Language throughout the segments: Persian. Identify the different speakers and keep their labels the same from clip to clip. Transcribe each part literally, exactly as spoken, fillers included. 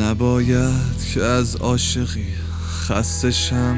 Speaker 1: نباید که از عاشقی خسته شم،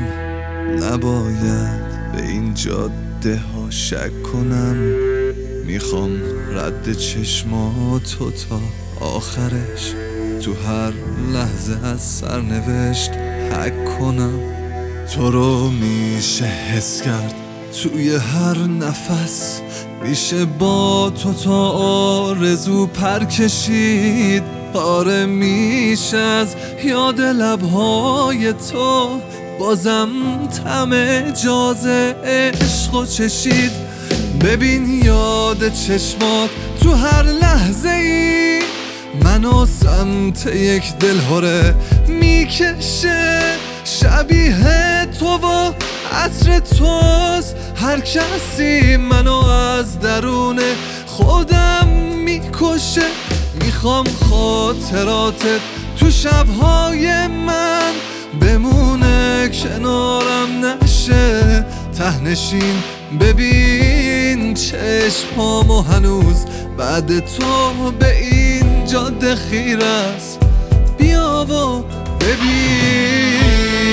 Speaker 1: نباید به این جاده ها شک کنم. میخوام رد چشماتو تا آخرش تو هر لحظه از سرنوشت حک کنم. تو رو میشه حس کرد توی هر نفس، میشه با تو تا آرزو پر کشید. آره میشه از یاد لبهای تو بازم طعم جاز عشقو چشید. ببین یاد چشمات تو هر لحظه ای منو سمت یک دلهره میکشه. شبیه تو و عطر توست، هر کسی منو از درون خودم میکشه. میخوام خاطراتت تو شبهای من بمونه، کنارم نشه تهنشین. ببین چشمامو هنوز بعد تو به این جاده خیره است. بیا و ببین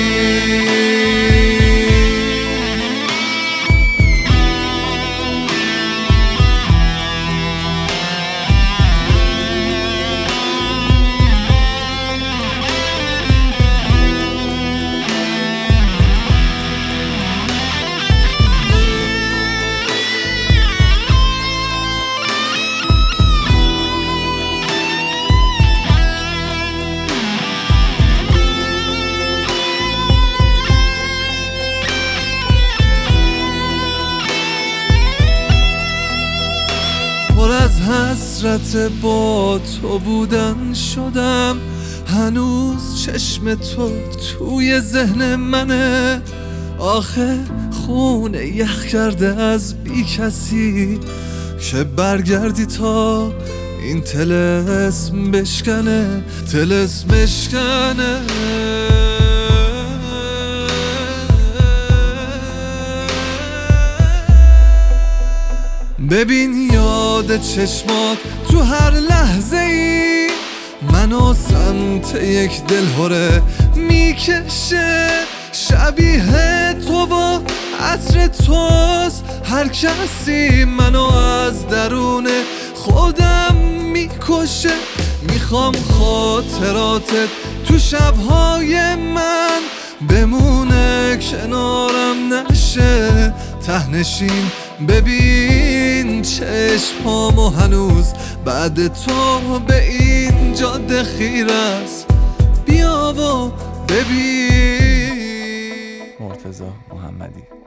Speaker 1: پر از حسرت با تو بودن شدم. هنوز چشم تو توی ذهن منه. آخه خونه یخ کرده از بی کسی که برگردی تا این طلسم بشکنه، طلسم بشکنه. ببین یاد چشمات تو هر لحظه ای منو سمت یک دلهره میکشه. شبیه تو و عطر توست، هر کسی منو از درون خودم میکشه. میخوام خاطراتت تو شبهای من بمونه، کنارم نشه تهنشین. ببین چشمامو هنوز بعد تو به این جاده خیره است. بیا و ببین.
Speaker 2: مرتضی محمدی.